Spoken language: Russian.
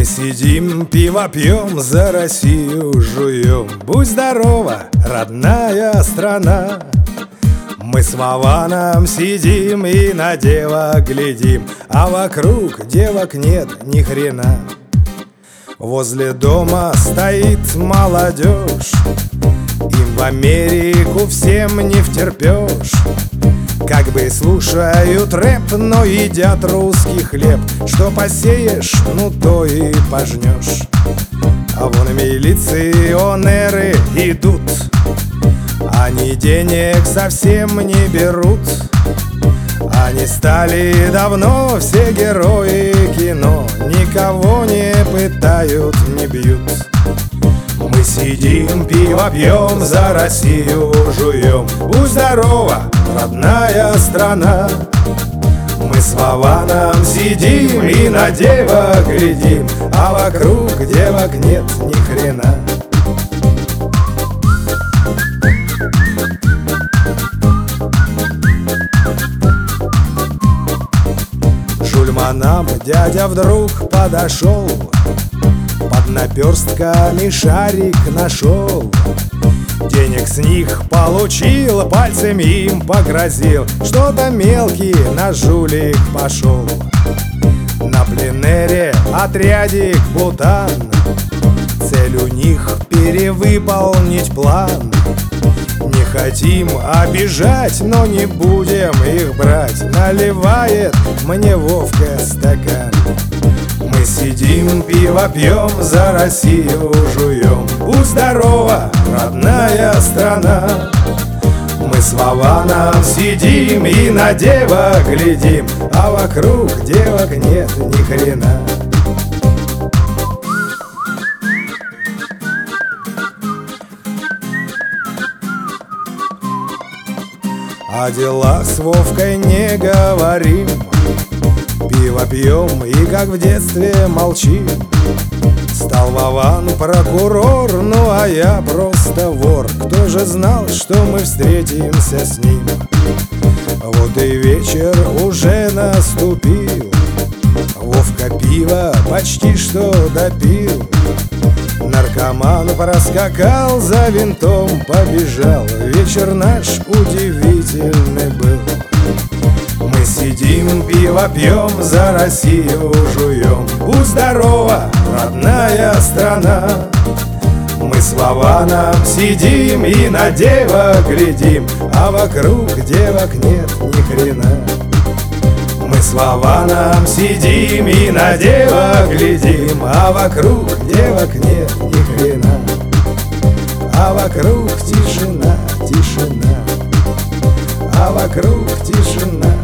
сидим, пиво пьем, за Россию жуем. Будь здорова, родная страна. Мы с Вованом сидим и на девок глядим, а вокруг девок нет ни хрена. Возле дома стоит молодежь, им в Америку всем не втерпешь. Как бы слушают рэп, но едят русский хлеб. Что посеешь, ну то и пожнешь. А вон милиционеры идут, они денег совсем не берут. Они стали давно все герои кино, никого не пытают, не бьют. Мы сидим, пиво пьем, за Россию жуем. Будь здорова, родная страна. Мы с Вованом сидим и на девок глядим, а вокруг девок нет ни хрена. Жульманам дядя вдруг подошел, под наперстками шарик нашел. Денег с них получил, пальцем им погрозил. Что-то мелкий на жулик пошел. На пленэре отрядик Бутан, цель у них перевыполнить план. Не хотим обижать, но не будем их брать. Наливает мне Вовка стакан. Мы сидим, пиво пьем, за Россию жуем. Будь здорова, родная страна. Мы с Вованом сидим и на девок глядим, а вокруг девок нет ни хрена. О делах с Вовкой не говорим, пиво пьем и как в детстве молчим. Стал Вован прокурор, ну а я просто вор. Кто же знал, что мы встретимся с ним? Вот и вечер уже наступил, Вовка пиво почти что допил. Наркоман проскакал, за винтом побежал. Вечер наш удивительный был. Мы сидим, пиво пьем, за Россию жуем. Будь здорова, родная страна. Мы с Вованом сидим и на девок глядим, а вокруг девок нет ни хрена. Мы с Вованом сидим и на девок глядим, а вокруг девок нет ни хрена. А вокруг тишина, тишина, а вокруг тишина.